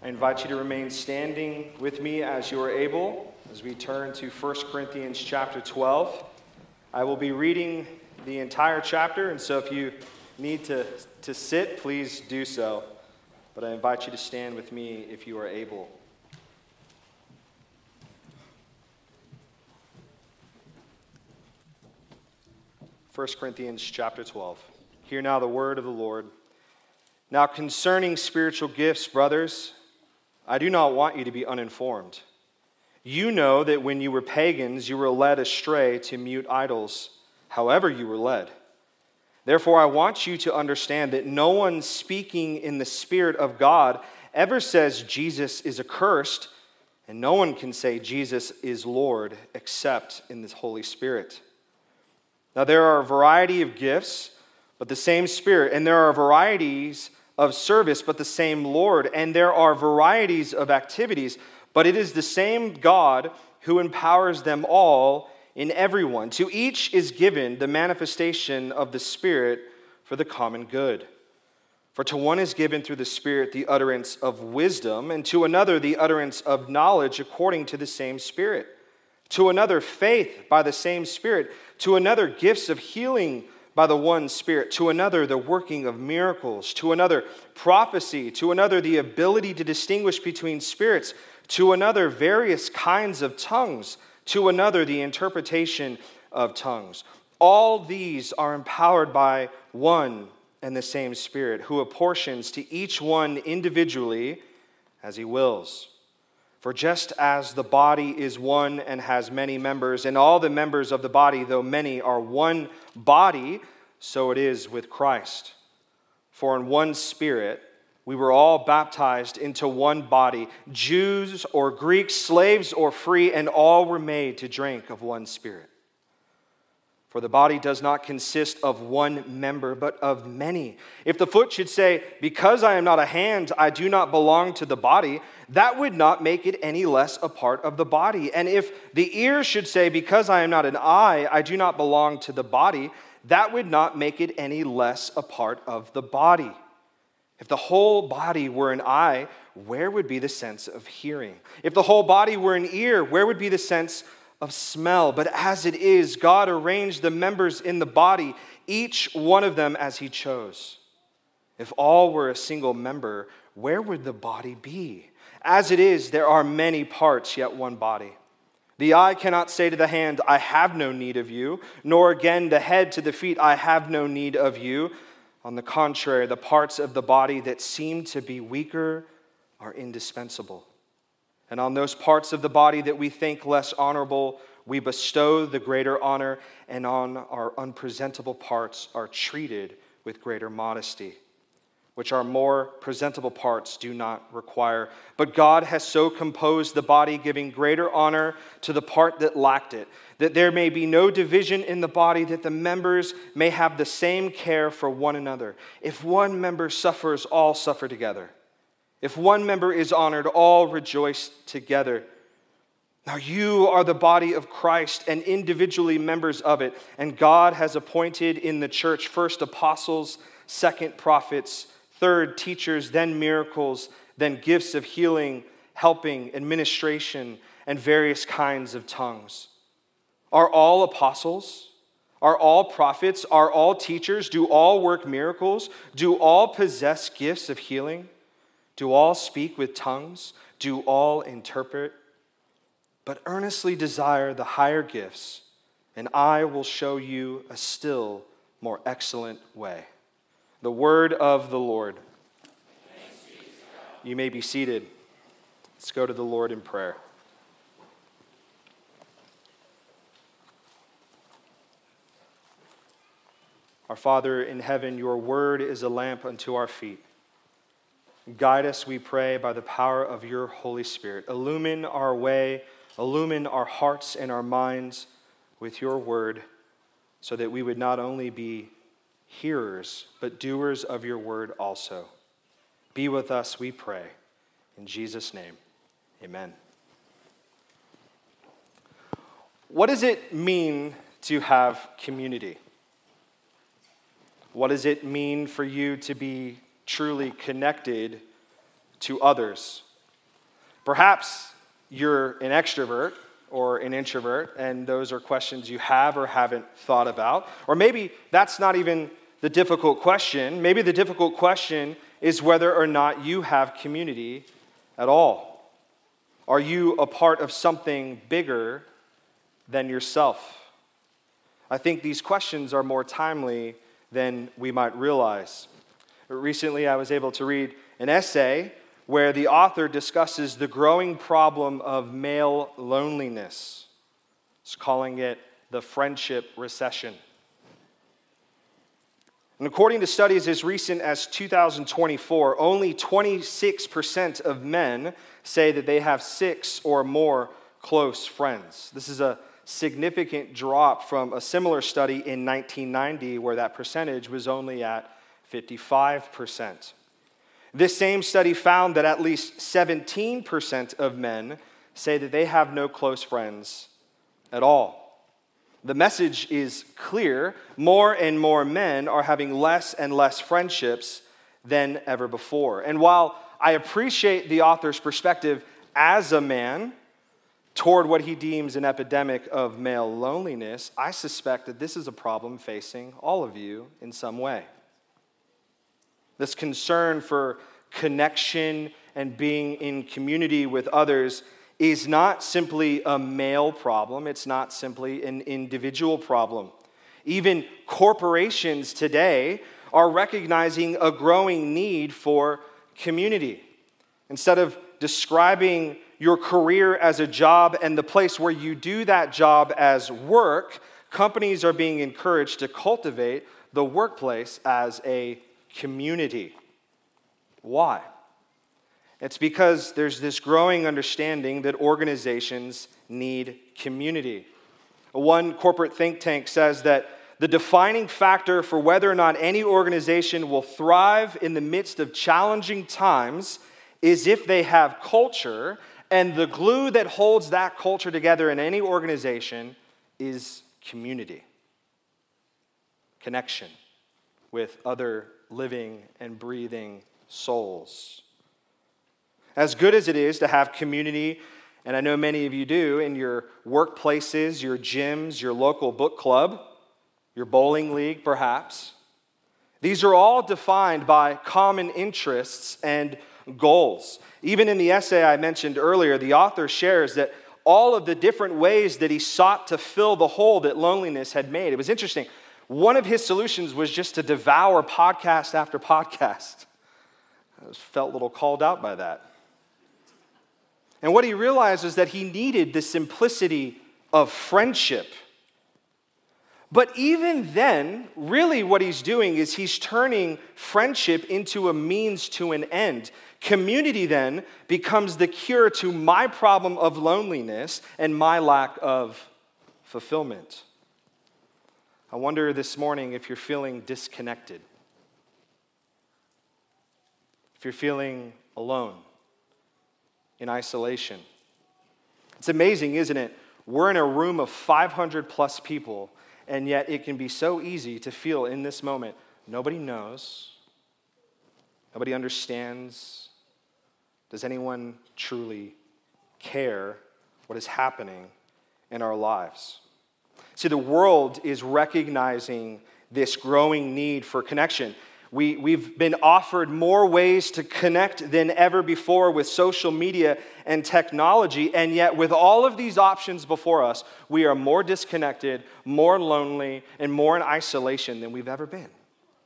I invite you to remain standing with me as you are able as we turn to 1 Corinthians chapter 12. I will be reading the entire chapter, and so if you need to sit, please do so. But I invite you to stand with me if you are able. First Corinthians chapter 12. Hear now the word of the Lord. Now concerning spiritual gifts, brothers, I do not want you to be uninformed. You know that when you were pagans, you were led astray to mute idols, however you were led. Therefore, I want you to understand that no one speaking in the Spirit of God ever says Jesus is accursed, and no one can say Jesus is Lord except in the Holy Spirit. Now, there are a variety of gifts, but the same Spirit, and there are varieties of service, but the same Lord, and there are varieties of activities, but it is the same God who empowers them all in everyone. To each is given the manifestation of the Spirit for the common good. For to one is given through the Spirit the utterance of wisdom, and to another the utterance of knowledge according to the same Spirit. To another faith by the same Spirit. To another gifts of healing by the one Spirit, to another the working of miracles, to another prophecy, to another the ability to distinguish between spirits, to another various kinds of tongues, to another the interpretation of tongues. All these are empowered by one and the same Spirit, who apportions to each one individually as he wills. For just as the body is one and has many members, and all the members of the body, though many, are one body, so it is with Christ. For in one Spirit we were all baptized into one body, Jews or Greeks, slaves or free, and all were made to drink of one Spirit. For the body does not consist of one member, but of many. If the foot should say, because I am not a hand, I do not belong to the body, that would not make it any less a part of the body. And if the ear should say, because I am not an eye, I do not belong to the body, that would not make it any less a part of the body. If the whole body were an eye, where would be the sense of hearing? If the whole body were an ear, where would be the sense of smell? But as it is, God arranged the members in the body, each one of them as he chose. If all were a single member, where would the body be? As it is, there are many parts, yet one body. The eye cannot say to the hand, I have no need of you, nor again the head to the feet, I have no need of you. On the contrary, the parts of the body that seem to be weaker are indispensable. And on those parts of the body that we think less honorable, we bestow the greater honor, and on our unpresentable parts are treated with greater modesty, which our more presentable parts do not require. But God has so composed the body, giving greater honor to the part that lacked it, that there may be no division in the body, that the members may have the same care for one another. If one member suffers, all suffer together. If one member is honored, all rejoice together. Now you are the body of Christ and individually members of it. And God has appointed in the church first apostles, second prophets, third teachers, then miracles, then gifts of healing, helping, administration, and various kinds of tongues. Are all apostles? Are all prophets? Are all teachers? Do all work miracles? Do all possess gifts of healing? Do all speak with tongues? Do all interpret? But earnestly desire the higher gifts, and I will show you a still more excellent way. The word of the Lord. You may be seated. Let's go to the Lord in prayer. Our Father in heaven, your word is a lamp unto our feet. Guide us, we pray, by the power of your Holy Spirit. Illumine our way, illumine our hearts and our minds with your word, so that we would not only be hearers, but doers of your word also. Be with us, we pray. In Jesus' name, amen. What does it mean to have community? What does it mean for you to be truly connected to others Perhaps you're an extrovert or an introvert, and those are questions you have or haven't thought about. Or maybe that's not even the difficult question. Maybe the difficult question is whether or not you have community at all. Are you a part of something bigger than yourself? I think these questions are more timely than we might realize. Recently, I was able to read an essay where the author discusses the growing problem of male loneliness. He's calling it the friendship recession. And according to studies as recent as 2024, only 26% of men say that they have 6 or more close friends. This is a significant drop from a similar study in 1990 where that percentage was only at 55%. This same study found that at least 17% of men say that they have no close friends at all. The message is clear. More and more men are having less and less friendships than ever before. And while I appreciate the author's perspective as a man toward what he deems an epidemic of male loneliness, I suspect that this is a problem facing all of you in some way. This concern for connection and being in community with others is not simply a male problem. It's not simply an individual problem. Even corporations today are recognizing a growing need for community. Instead of describing your career as a job and the place where you do that job as work, companies are being encouraged to cultivate the workplace as a community. Why? It's because there's this growing understanding that organizations need community. One corporate think tank says that the defining factor for whether or not any organization will thrive in the midst of challenging times is if they have culture, and the glue that holds that culture together in any organization is community, connection with other living and breathing souls. As good as it is to have community, and I know many of you do, in your workplaces, your gyms, your local book club, your bowling league perhaps, these are all defined by common interests and goals. Even in the essay I mentioned earlier, the author shares that all of the different ways that he sought to fill the hole that loneliness had made. It was interesting. One of his solutions was just to devour podcast after podcast. I felt a little called out by that. And what he realized is that he needed the simplicity of friendship. But even then, really what he's doing is he's turning friendship into a means to an end. Community then becomes the cure to my problem of loneliness and my lack of fulfillment. I wonder this morning if you're feeling disconnected, if you're feeling alone, in isolation. It's amazing, isn't it? We're in a room of 500 plus people, and yet it can be so easy to feel in this moment, nobody knows, nobody understands. Does anyone truly care what is happening in our lives? See, the world is recognizing this growing need for connection. We've been offered more ways to connect than ever before with social media and technology, and yet with all of these options before us, we are more disconnected, more lonely, and more in isolation than we've ever been.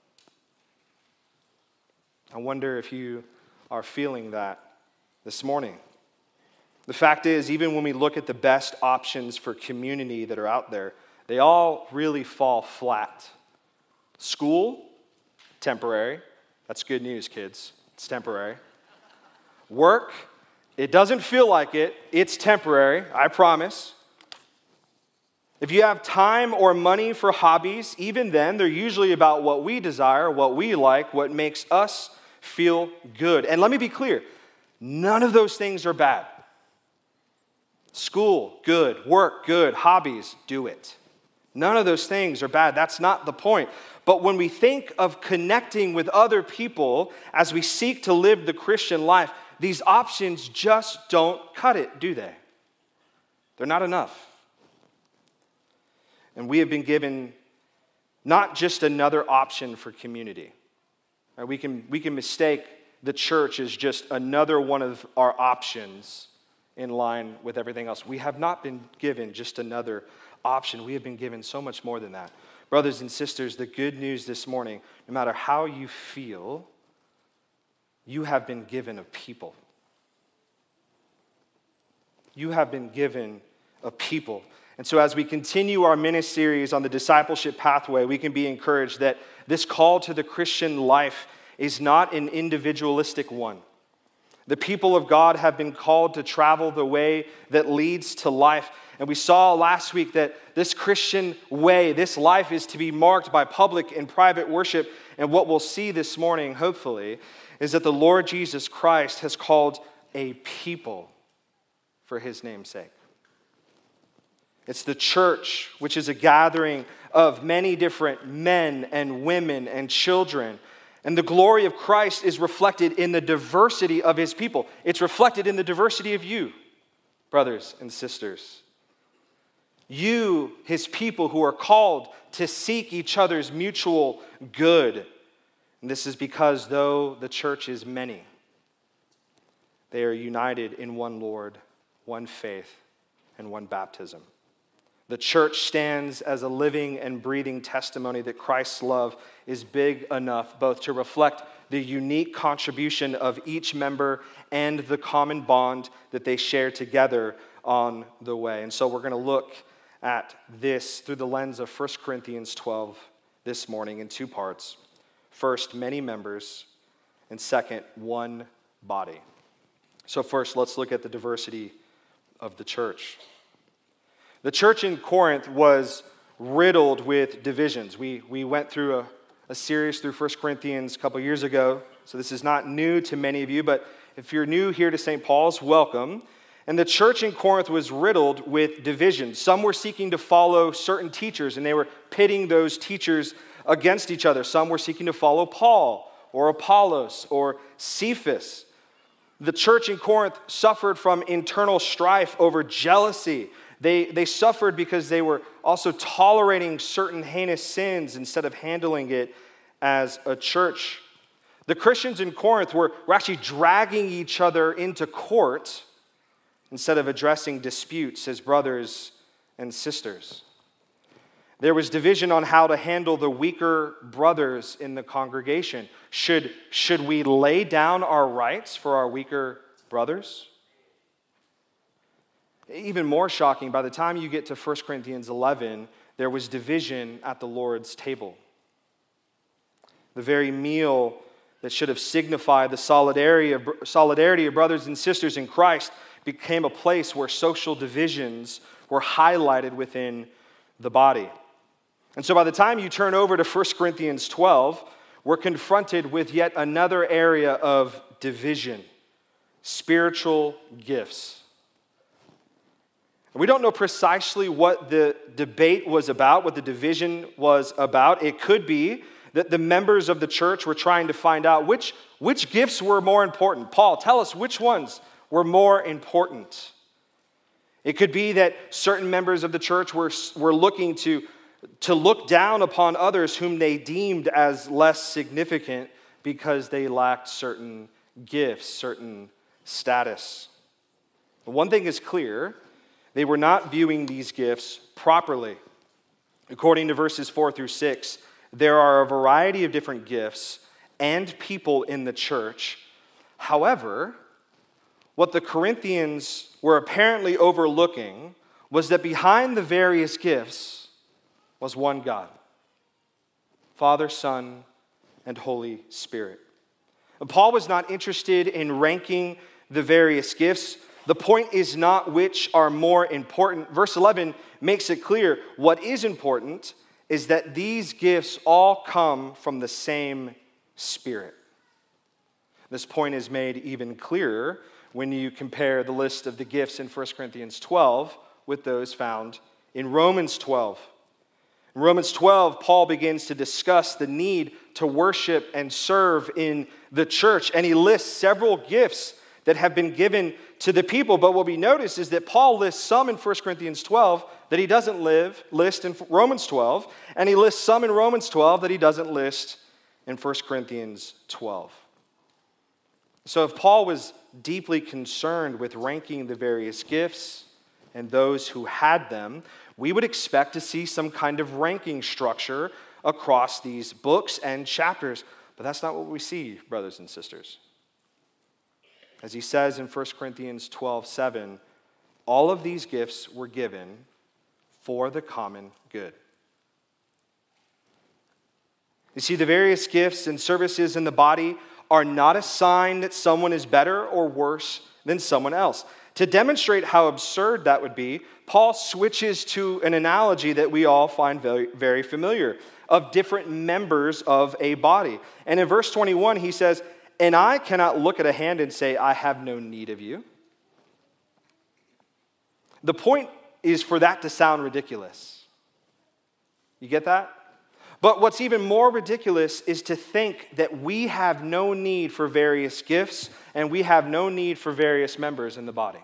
I wonder if you are feeling that this morning. The fact is, even when we look at the best options for community that are out there, they all really fall flat. School, temporary. That's good news, kids. It's temporary. Work, it doesn't feel like it. It's temporary, I promise. If you have time or money for hobbies, even then, they're usually about what we desire, what we like, what makes us feel good. And let me be clear, none of those things are bad. School, good. Work, good. Hobbies, do it. None of those things are bad. That's not the point. But when we think of connecting with other people as we seek to live the Christian life, these options just don't cut it, do they? They're not enough. And we have been given not just another option for community. We can mistake the church as just another one of our options in line with everything else. We have not been given just another option. We have been given so much more than that. Brothers and sisters, the good news this morning, no matter how you feel, you have been given a people. You have been given a people. And so as we continue our mini-series on the discipleship pathway, we can be encouraged that this call to the Christian life is not an individualistic one. The people of God have been called to travel the way that leads to life. And we saw last week that this Christian way, this life, is to be marked by public and private worship. And what we'll see this morning, hopefully, is that the Lord Jesus Christ has called a people for his name's sake. It's the church, which is a gathering of many different men and women and children. And the glory of Christ is reflected in the diversity of his people. It's reflected in the diversity of you, brothers and sisters. You, his people, who are called to seek each other's mutual good. And this is because though the church is many, they are united in one Lord, one faith, and one baptism. The church stands as a living and breathing testimony that Christ's love is big enough both to reflect the unique contribution of each member and the common bond that they share together on the way. And so we're going to look at this through the lens of 1 Corinthians 12 this morning in two parts. First, many members, and second, one body. So first, let's look at the diversity of the church. The church in Corinth was riddled with divisions. We went through a series through 1 Corinthians a couple years ago, so this is not new to many of you, but if you're new here to St. Paul's, welcome. And the church in Corinth was riddled with divisions. Some were seeking to follow certain teachers, and they were pitting those teachers against each other. Some were seeking to follow Paul or Apollos or Cephas. The church in Corinth suffered from internal strife over jealousy. They suffered because they were also tolerating certain heinous sins instead of handling it as a church. The Christians in Corinth were actually dragging each other into court instead of addressing disputes as brothers and sisters. There was division on how to handle the weaker brothers in the congregation. Should we lay down our rights for our weaker brothers? Even more shocking, by the time you get to 1 Corinthians 11, there was division at the Lord's table. The very meal that should have signified the solidarity of brothers and sisters in Christ became a place where social divisions were highlighted within the body. And so by the time you turn over to 1 Corinthians 12, we're confronted with yet another area of division: spiritual gifts. We don't know precisely what the debate was about, what the division was about. It could be that the members of the church were trying to find out which gifts were more important. Paul, tell us which ones were more important. It could be that certain members of the church were looking to look down upon others whom they deemed as less significant because they lacked certain gifts, certain status. One thing is clear: they were not viewing these gifts properly. According to verses 4 through 6, there are a variety of different gifts and people in the church. However, what the Corinthians were apparently overlooking was that behind the various gifts was one God: Father, Son, and Holy Spirit. And Paul was not interested in ranking the various gifts. The point is not which are more important. Verse 11 makes it clear what is important is that these gifts all come from the same Spirit. This point is made even clearer when you compare the list of the gifts in 1 Corinthians 12 with those found in Romans 12. In Romans 12, Paul begins to discuss the need to worship and serve in the church, and he lists several gifts that have been given to the people. But what we notice is that Paul lists some in 1 Corinthians 12 that he doesn't list in Romans 12, and he lists some in Romans 12 that he doesn't list in 1 Corinthians 12. So if Paul was deeply concerned with ranking the various gifts and those who had them, we would expect to see some kind of ranking structure across these books and chapters. But that's not what we see, brothers and sisters. As he says in 1 Corinthians 12:7, all of these gifts were given for the common good. You see, the various gifts and services in the body are not a sign that someone is better or worse than someone else. To demonstrate how absurd that would be, Paul switches to an analogy that we all find very, very familiar of different members of a body. And in verse 21, he says, "And I cannot look at a hand and say, I have no need of you." The point is for that to sound ridiculous. You get that? But what's even more ridiculous is to think that we have no need for various gifts and we have no need for various members in the body.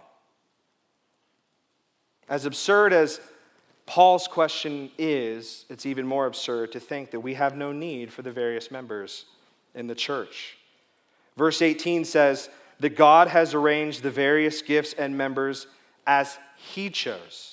As absurd as Paul's question is, it's even more absurd to think that we have no need for the various members in the church. Verse 18 says that God has arranged the various gifts and members as he chose.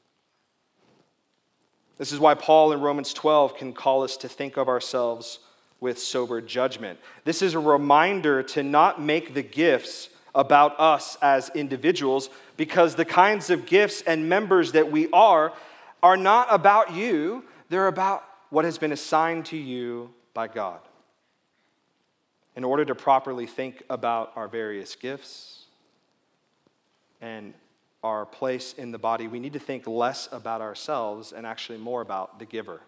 This is why Paul in Romans 12 can call us to think of ourselves with sober judgment. This is a reminder to not make the gifts about us as individuals, because the kinds of gifts and members that we are not about you. They're about what has been assigned to you by God. In order to properly think about our various gifts and our place in the body, we need to think less about ourselves and actually more about the giver,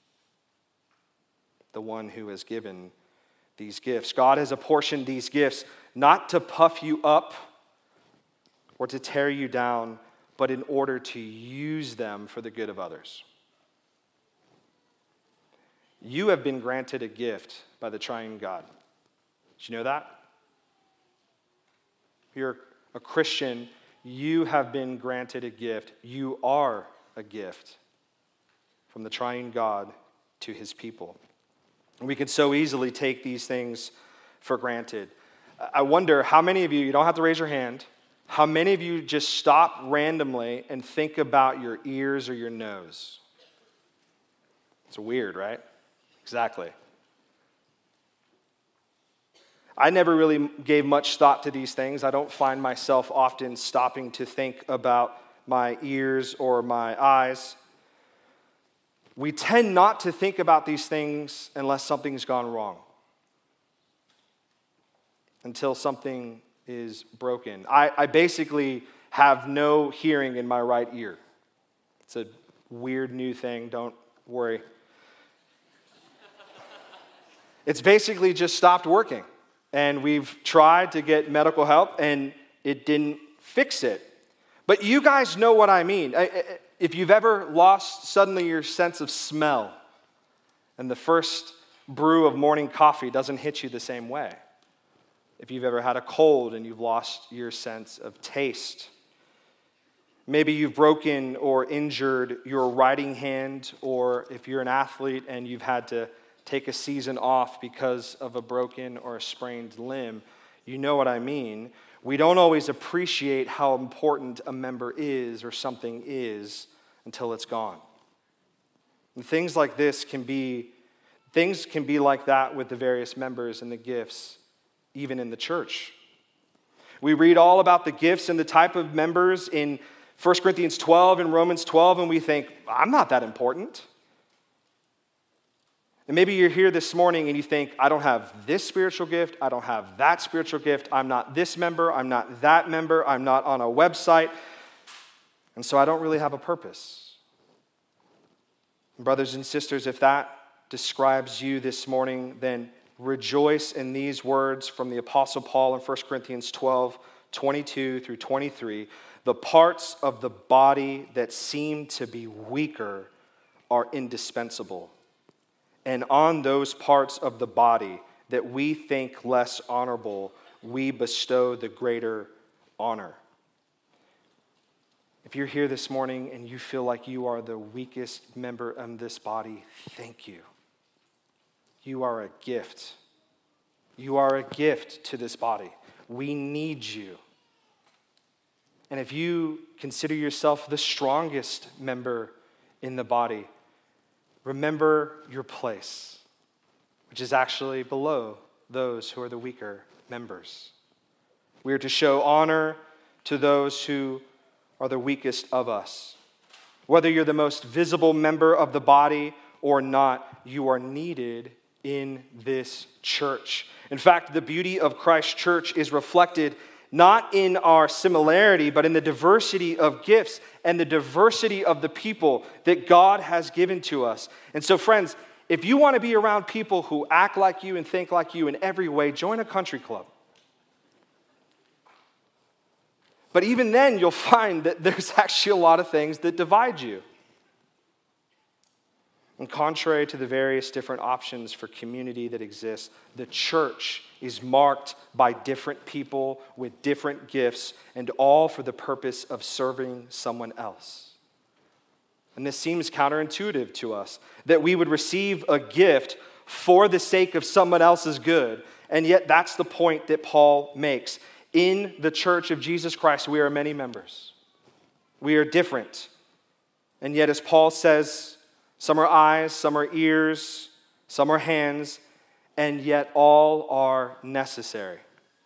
the one who has given these gifts. God has apportioned these gifts not to puff you up or to tear you down, but in order to use them for the good of others. You have been granted a gift by the triune God. Did you know that? If you're a Christian, you have been granted a gift. You are a gift from the triune God to his people. And we can so easily take these things for granted. I wonder how many of you don't have to raise your hand, how many of you just stop randomly and think about your ears or your nose? It's weird, right? Exactly. I never really gave much thought to these things. I don't find myself often stopping to think about my ears or my eyes. We tend not to think about these things unless something's gone wrong, until something is broken. I basically have no hearing in my right ear. It's a weird new thing, don't worry. It's basically just stopped working. And we've tried to get medical help, and it didn't fix it. But you guys know what I mean. If you've ever lost suddenly your sense of smell, and the first brew of morning coffee doesn't hit you the same way. If you've ever had a cold and you've lost your sense of taste. Maybe you've broken or injured your writing hand, or if you're an athlete and you've had to take a season off because of a broken or a sprained limb, you know what I mean. We don't always appreciate how important a member is or something is until it's gone. And things like this can be like that with the various members and the gifts, even in the church. We read all about the gifts and the type of members in 1 Corinthians 12 and Romans 12, and we think, I'm not that important. And maybe you're here this morning and you think, I don't have this spiritual gift, I don't have that spiritual gift, I'm not this member, I'm not that member, I'm not on a website, and so I don't really have a purpose. Brothers and sisters, if that describes you this morning, then rejoice in these words from the Apostle Paul in 1 Corinthians 12, 22 through 23. The parts of the body that seem to be weaker are indispensable. And on those parts of the body that we think less honorable, we bestow the greater honor. If you're here this morning and you feel like you are the weakest member of this body, thank you. You are a gift. You are a gift to this body. We need you. And if you consider yourself the strongest member in the body, remember your place, which is actually below those who are the weaker members. We are to show honor to those who are the weakest of us. Whether you're the most visible member of the body or not, you are needed in this church. In fact, the beauty of Christ's church is reflected not in our similarity, but in the diversity of gifts and the diversity of the people that God has given to us. And so, friends, if you want to be around people who act like you and think like you in every way, join a country club. But even then, you'll find that there's actually a lot of things that divide you. And contrary to the various different options for community that exist, the church is marked by different people with different gifts, and all for the purpose of serving someone else. And this seems counterintuitive to us, that we would receive a gift for the sake of someone else's good, and yet that's the point that Paul makes. In the church of Jesus Christ, we are many members. We are different. And yet, as Paul says, some are eyes, some are ears, some are hands, and yet all are necessary.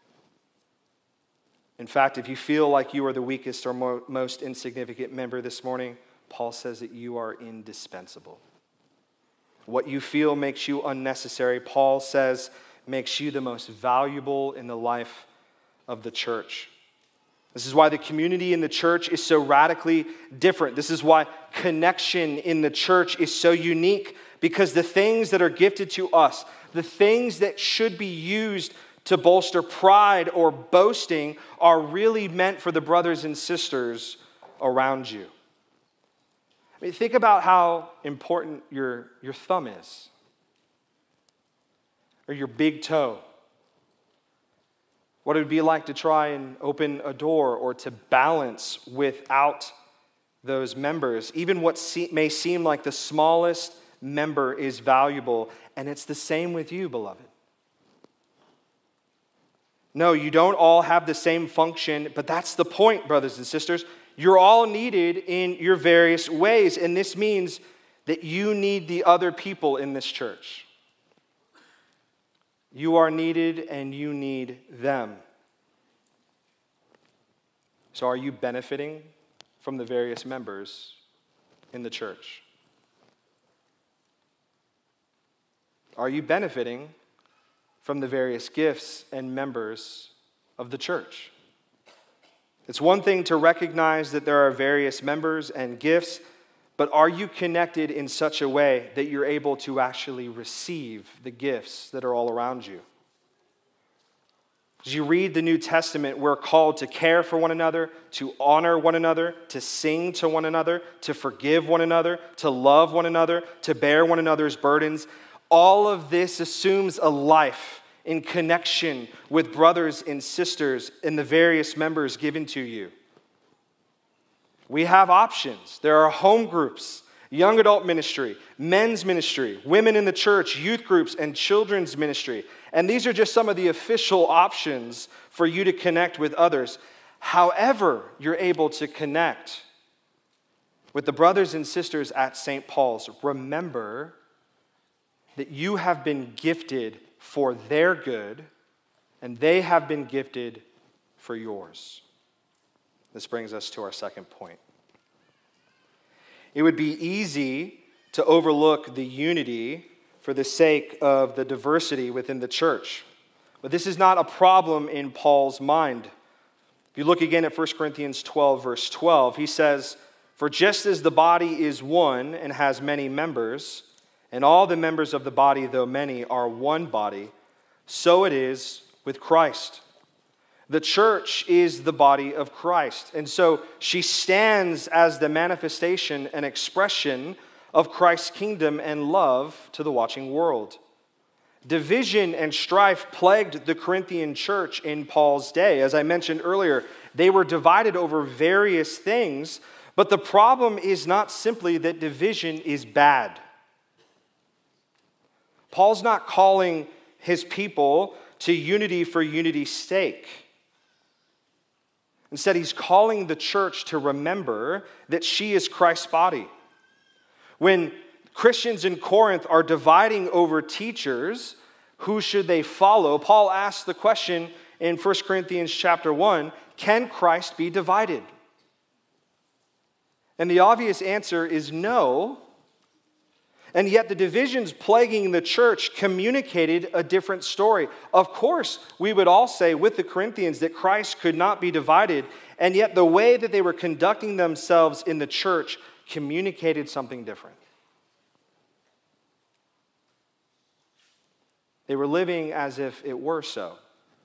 In fact, if you feel like you are the weakest or most insignificant member this morning, Paul says that you are indispensable. What you feel makes you unnecessary, Paul says, makes you the most valuable in the life of the church. This is why the community in the church is so radically different. This is why connection in the church is so unique, because the things that are gifted to us, the things that should be used to bolster pride or boasting, are really meant for the brothers and sisters around you. I mean, think about how important your thumb is, or your big toe. What it would be like to try and open a door or to balance without those members. Even what may seem like the smallest member is valuable, and it's the same with you, beloved. No, you don't all have the same function, but that's the point, brothers and sisters. You're all needed in your various ways, and this means that you need the other people in this church. You are needed and you need them. So are you benefiting from the various members in the church? Are you benefiting from the various gifts and members of the church? It's one thing to recognize that there are various members and gifts, but are you connected in such a way that you're able to actually receive the gifts that are all around you? As you read the New Testament, we're called to care for one another, to honor one another, to sing to one another, to forgive one another, to love one another, to bear one another's burdens. All of this assumes a life in connection with brothers and sisters and the various members given to you. We have options. There are home groups, young adult ministry, men's ministry, women in the church, youth groups, and children's ministry. And these are just some of the official options for you to connect with others. However, you're able to connect with the brothers and sisters at St. Paul's, remember that you have been gifted for their good, and they have been gifted for yours. This brings us to our second point. It would be easy to overlook the unity for the sake of the diversity within the church. But this is not a problem in Paul's mind. If you look again at 1 Corinthians 12, verse 12, he says, "For just as the body is one and has many members, and all the members of the body, though many, are one body, so it is with Christ." The church is the body of Christ, and so she stands as the manifestation and expression of Christ's kingdom and love to the watching world. Division and strife plagued the Corinthian church in Paul's day. As I mentioned earlier, they were divided over various things, but the problem is not simply that division is bad. Paul's not calling his people to unity for unity's sake. Instead, he's calling the church to remember that she is Christ's body. When Christians in Corinth are dividing over teachers, who should they follow? Paul asks the question in 1 Corinthians chapter 1, can Christ be divided? And the obvious answer is no. And yet the divisions plaguing the church communicated a different story. Of course, we would all say with the Corinthians that Christ could not be divided, and yet the way that they were conducting themselves in the church communicated something different. They were living as if it were so.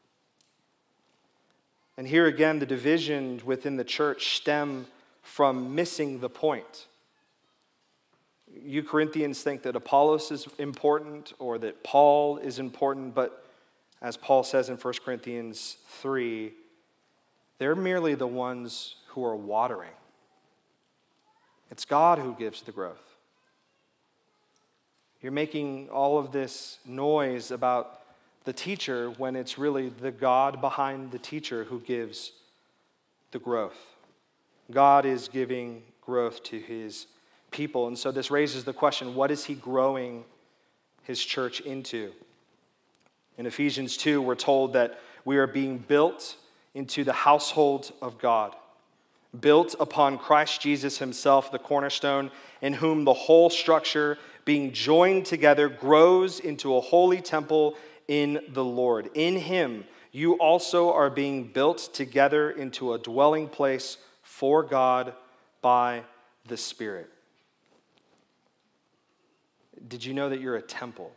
And here again, the divisions within the church stem from missing the point. You Corinthians think that Apollos is important or that Paul is important, but as Paul says in 1 Corinthians 3, they're merely the ones who are watering. It's God who gives the growth. You're making all of this noise about the teacher when it's really the God behind the teacher who gives the growth. God is giving growth to his people. And so this raises the question, what is he growing his church into? In Ephesians 2, we're told that we are being built into the household of God, built upon Christ Jesus himself, the cornerstone, in whom the whole structure being joined together grows into a holy temple in the Lord. In him, you also are being built together into a dwelling place for God by the Spirit. Did you know that you're a temple?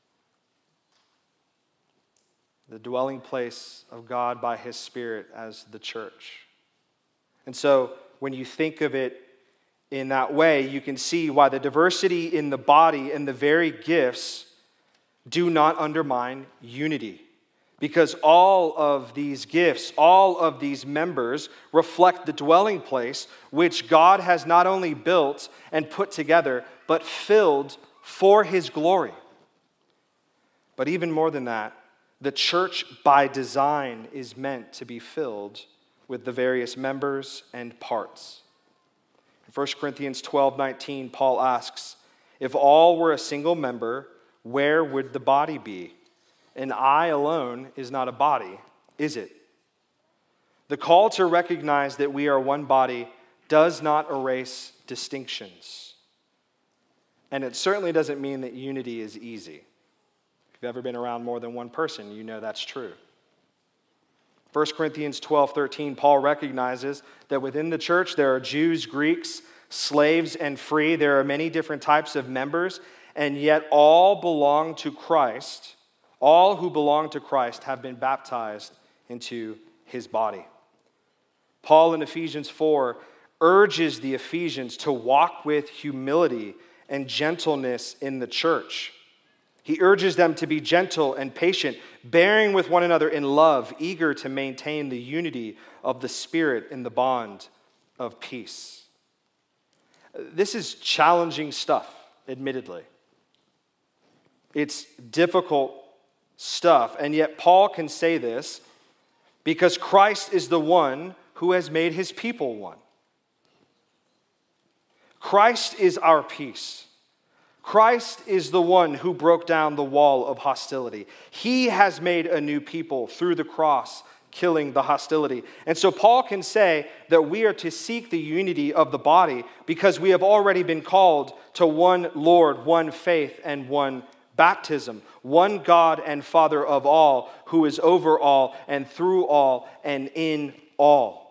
The dwelling place of God by his Spirit as the church. And so when you think of it in that way, you can see why the diversity in the body and the very gifts do not undermine unity. Because all of these gifts, all of these members reflect the dwelling place which God has not only built and put together, but filled for his glory. But even more than that, the church by design is meant to be filled with the various members and parts. In 1 Corinthians 12:19, Paul asks, if all were a single member, where would the body be? An eye alone is not a body, is it? The call to recognize that we are one body does not erase distinctions. And it certainly doesn't mean that unity is easy. If you've ever been around more than one person, you know that's true. 1 Corinthians 12:13, Paul recognizes that within the church there are Jews, Greeks, slaves, and free. There are many different types of members, and yet all belong to Christ. All who belong to Christ have been baptized into his body. Paul in Ephesians 4 urges the Ephesians to walk with humility and gentleness in the church. He urges them to be gentle and patient, bearing with one another in love, eager to maintain the unity of the Spirit in the bond of peace. This is challenging stuff, admittedly. It's difficult stuff, and yet Paul can say this because Christ is the one who has made his people one. Christ is our peace. Christ is the one who broke down the wall of hostility. He has made a new people through the cross, killing the hostility. And so Paul can say that we are to seek the unity of the body because we have already been called to one Lord, one faith, and one baptism. One God and Father of all, who is over all and through all and in all.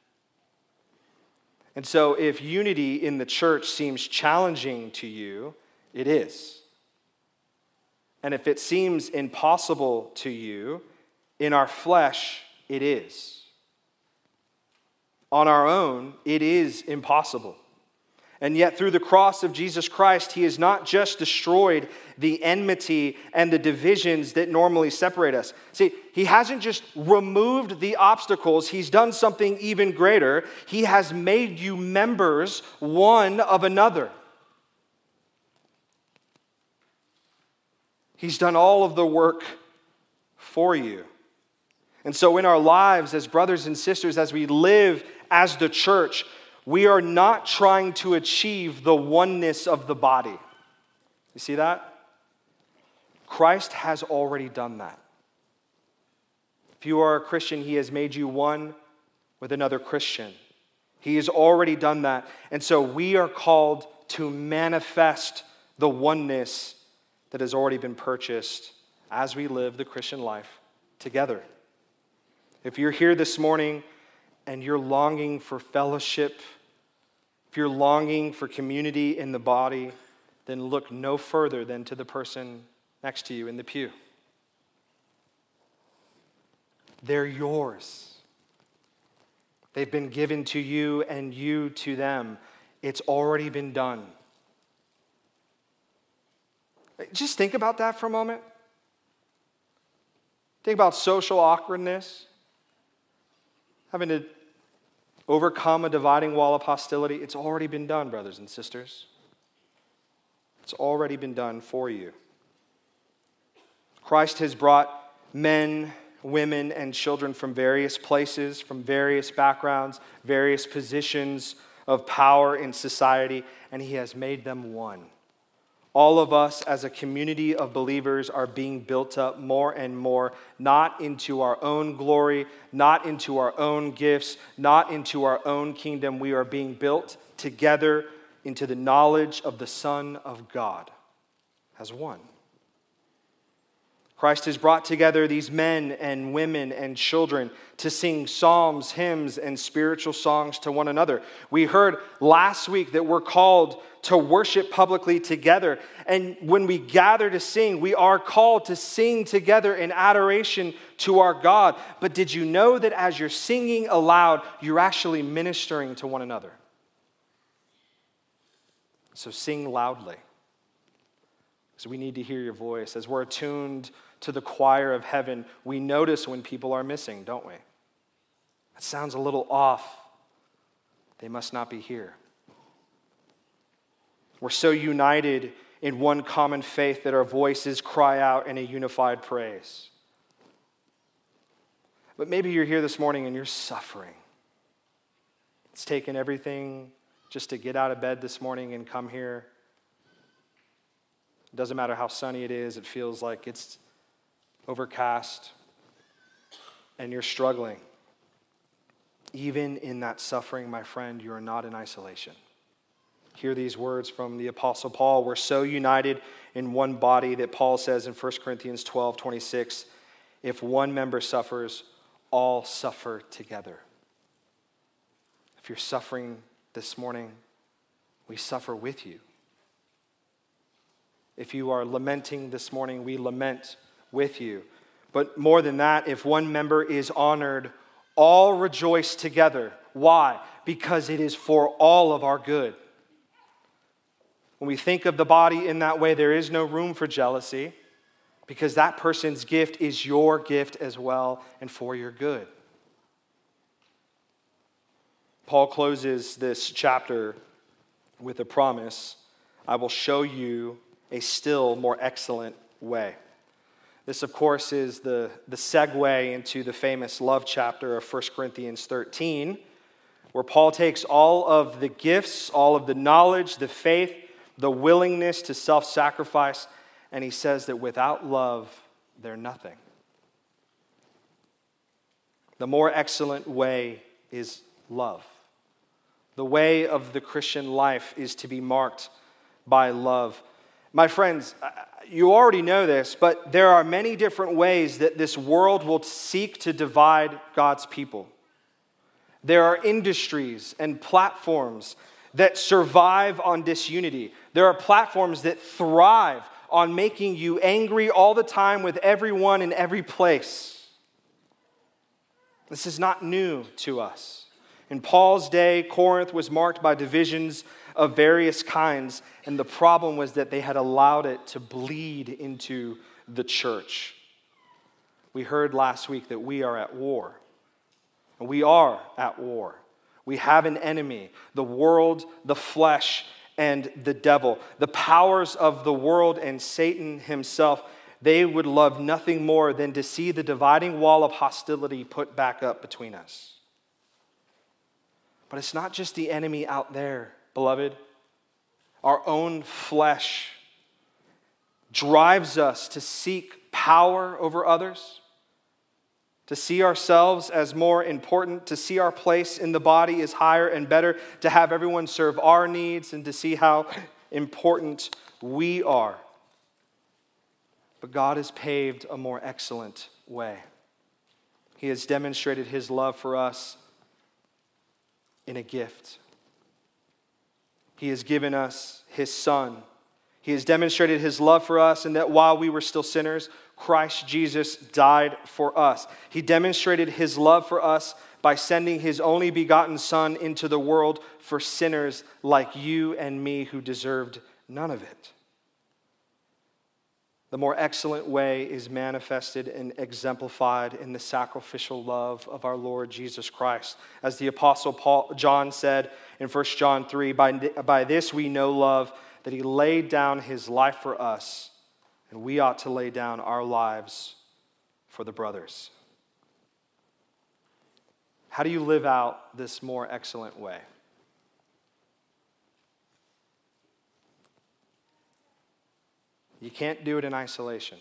And so if unity in the church seems challenging to you, it is. And if it seems impossible to you, in our flesh, it is. On our own, it is impossible. And yet through the cross of Jesus Christ, he has not just destroyed the enmity and the divisions that normally separate us. See, he hasn't just removed the obstacles, he's done something even greater. He has made you members one of another. He's done all of the work for you. And so in our lives as brothers and sisters, as we live as the church, we are not trying to achieve the oneness of the body. You see that? Christ has already done that. If you are a Christian, he has made you one with another Christian. He has already done that. And so we are called to manifest the oneness that has already been purchased as we live the Christian life together. If you're here this morning and you're longing for fellowship, if you're longing for community in the body, then look no further than to the person next to you in the pew. They're yours. They've been given to you and you to them. It's already been done. Just think about that for a moment. Think about social awkwardness, having to overcome a dividing wall of hostility. It's already been done, brothers and sisters. It's already been done for you. Christ has brought men, women, and children from various places, from various backgrounds, various positions of power in society, and he has made them one. All of us as a community of believers are being built up more and more, not into our own glory, not into our own gifts, not into our own kingdom. We are being built together into the knowledge of the Son of God as one. Christ has brought together these men and women and children to sing psalms, hymns, and spiritual songs to one another. We heard last week that we're called to worship publicly together. And when we gather to sing, we are called to sing together in adoration to our God. But did you know that as you're singing aloud, you're actually ministering to one another? So sing loudly, because we need to hear your voice. As we're attuned to the choir of heaven, we notice when people are missing, don't we? That sounds a little off. They must not be here. We're so united in one common faith that our voices cry out in a unified praise. But maybe you're here this morning and you're suffering. It's taken everything just to get out of bed this morning and come here. It doesn't matter how sunny it is, it feels like it's overcast, and you're struggling. Even in that suffering, my friend, you are not in isolation. Hear these words from the Apostle Paul. We're so united in one body that Paul says in 1 Corinthians 12:26, if one member suffers, all suffer together. If you're suffering this morning, we suffer with you. If you are lamenting this morning, we lament with you. But more than that, if one member is honored, all rejoice together. Why? Because it is for all of our good. When we think of the body in that way, there is no room for jealousy, because that person's gift is your gift as well and for your good. Paul closes this chapter with a promise: I will show you a still more excellent way. This, of course, is the segue into the famous love chapter of 1 Corinthians 13, where Paul takes all of the gifts, all of the knowledge, the faith, the willingness to self-sacrifice, and he says that without love, they're nothing. The more excellent way is love. The way of the Christian life is to be marked by love. My friends, you already know this, but there are many different ways that this world will seek to divide God's people. There are industries and platforms that survive on disunity. There are platforms that thrive on making you angry all the time with everyone in every place. This is not new to us. In Paul's day, Corinth was marked by divisions of various kinds. And the problem was that they had allowed it to bleed into the church. We heard last week that we are at war. And we are at war. We have an enemy, the world, the flesh, and the devil. The powers of the world and Satan himself, they would love nothing more than to see the dividing wall of hostility put back up between us. But it's not just the enemy out there, beloved. Our own flesh drives us to seek power over others, to see ourselves as more important, to see our place in the body as higher and better, to have everyone serve our needs, and to see how important we are. But God has paved a more excellent way. He has demonstrated his love for us in a gift. He has given us his Son. He has demonstrated his love for us, and that while we were still sinners, Christ Jesus died for us. He demonstrated his love for us by sending his only begotten Son into the world for sinners like you and me who deserved none of it. The more excellent way is manifested and exemplified in the sacrificial love of our Lord Jesus Christ. As the Apostle John said in 1 John 3, by this we know love, that he laid down his life for us, and we ought to lay down our lives for the brothers. How do you live out this more excellent way? You can't do it in isolation.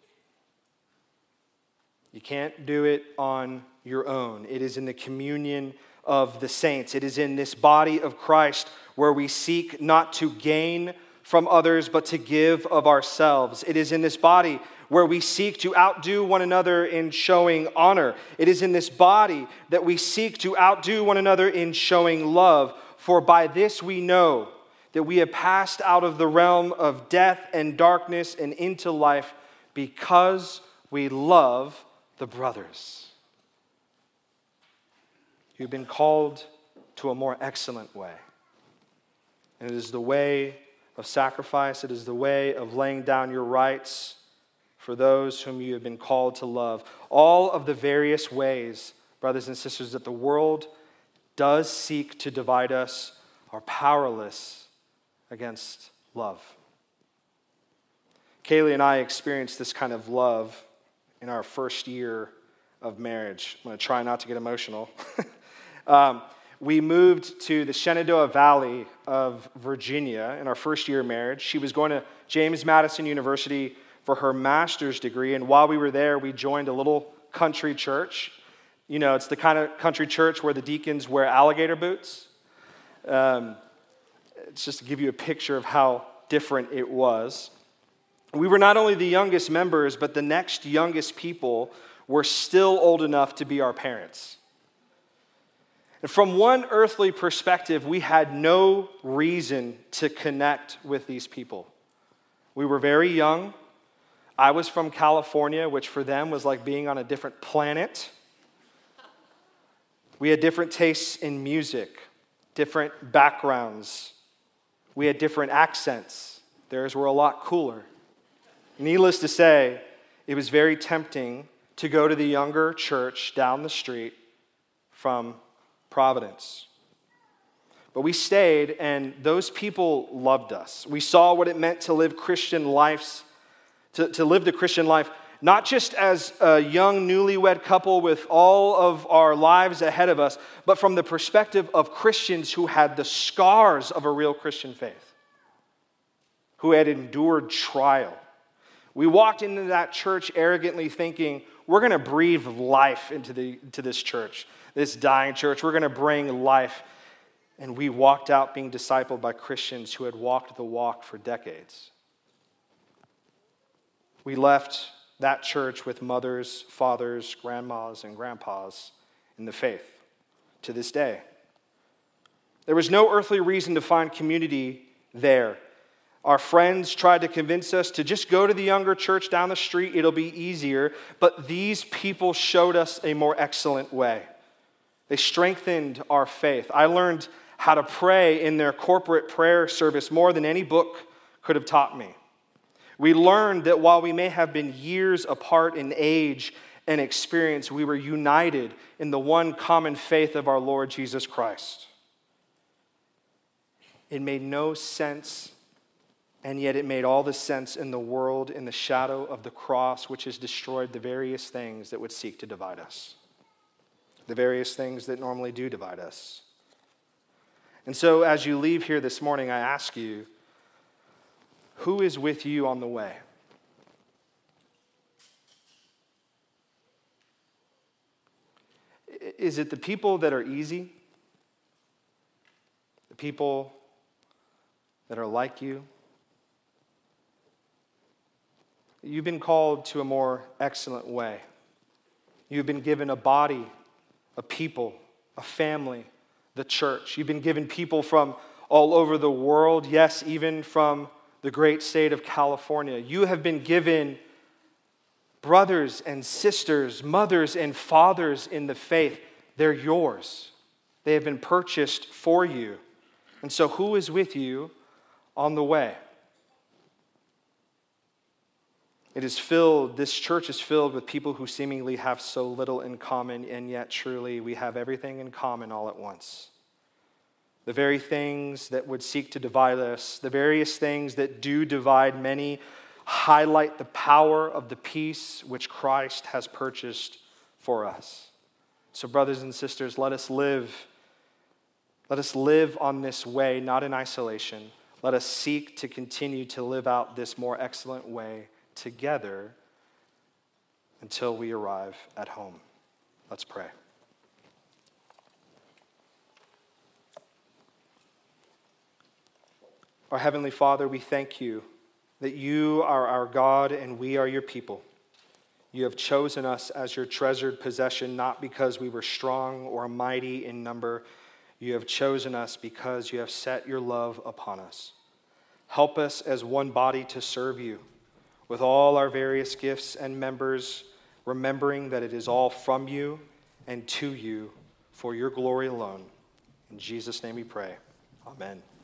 You can't do it on your own. It is in the communion of the saints. It is in this body of Christ where we seek not to gain from others, but to give of ourselves. It is in this body where we seek to outdo one another in showing honor. It is in this body that we seek to outdo one another in showing love. For by this we know that we have passed out of the realm of death and darkness and into life, because we love the brothers. You've been called to a more excellent way. And it is the way of sacrifice. It is the way of laying down your rights for those whom you have been called to love. All of the various ways, brothers and sisters, that the world does seek to divide us are powerless against love. Kaylee and I experienced this kind of love in our first year of marriage. I'm going to try not to get emotional. We moved to the Shenandoah Valley of Virginia in our first year of marriage. She was going to James Madison University for her master's degree, and while we were there, we joined a little country church. You know, it's the kind of country church where the deacons wear alligator boots. It's just to give you a picture of how different it was. We were not only the youngest members, but the next youngest people were still old enough to be our parents. And from one earthly perspective, we had no reason to connect with these people. We were very young. I was from California, which for them was like being on a different planet. We had different tastes in music, different backgrounds. We had different accents. Theirs were a lot cooler. Needless to say, it was very tempting to go to the younger church down the street from Providence. But we stayed, and those people loved us. We saw what it meant to live Christian lives, to live the Christian life, not just as a young newlywed couple with all of our lives ahead of us, but from the perspective of Christians who had the scars of a real Christian faith, who had endured trial. We walked into that church arrogantly thinking, we're going to breathe life into this church, this dying church. We're going to bring life. And we walked out being discipled by Christians who had walked the walk for decades. We left that church with mothers, fathers, grandmas, and grandpas in the faith to this day. There was no earthly reason to find community there. Our friends tried to convince us to just go to the younger church down the street, it'll be easier. But these people showed us a more excellent way. They strengthened our faith. I learned how to pray in their corporate prayer service more than any book could have taught me. We learned that while we may have been years apart in age and experience, we were united in the one common faith of our Lord Jesus Christ. It made no sense, and yet it made all the sense in the world in the shadow of the cross, which has destroyed the various things that would seek to divide us, the various things that normally do divide us. And so as you leave here this morning, I ask you, who is with you on the way? Is it the people that are easy? The people that are like you? You've been called to a more excellent way. You've been given a body, a people, a family, the church. You've been given people from all over the world, yes, even from the great state of California. You have been given brothers and sisters, mothers and fathers in the faith. They're yours. They have been purchased for you. And so who is with you on the way? This church is filled with people who seemingly have so little in common, and yet truly we have everything in common all at once. The very things that would seek to divide us, the various things that do divide many, highlight the power of the peace which Christ has purchased for us. So brothers and sisters, let us live on this way, not in isolation. Let us seek to continue to live out this more excellent way together until we arrive at home. Let's pray. Our Heavenly Father, we thank you that you are our God and we are your people. You have chosen us as your treasured possession, not because we were strong or mighty in number. You have chosen us because you have set your love upon us. Help us as one body to serve you with all our various gifts and members, remembering that it is all from you and to you for your glory alone. In Jesus' name we pray. Amen.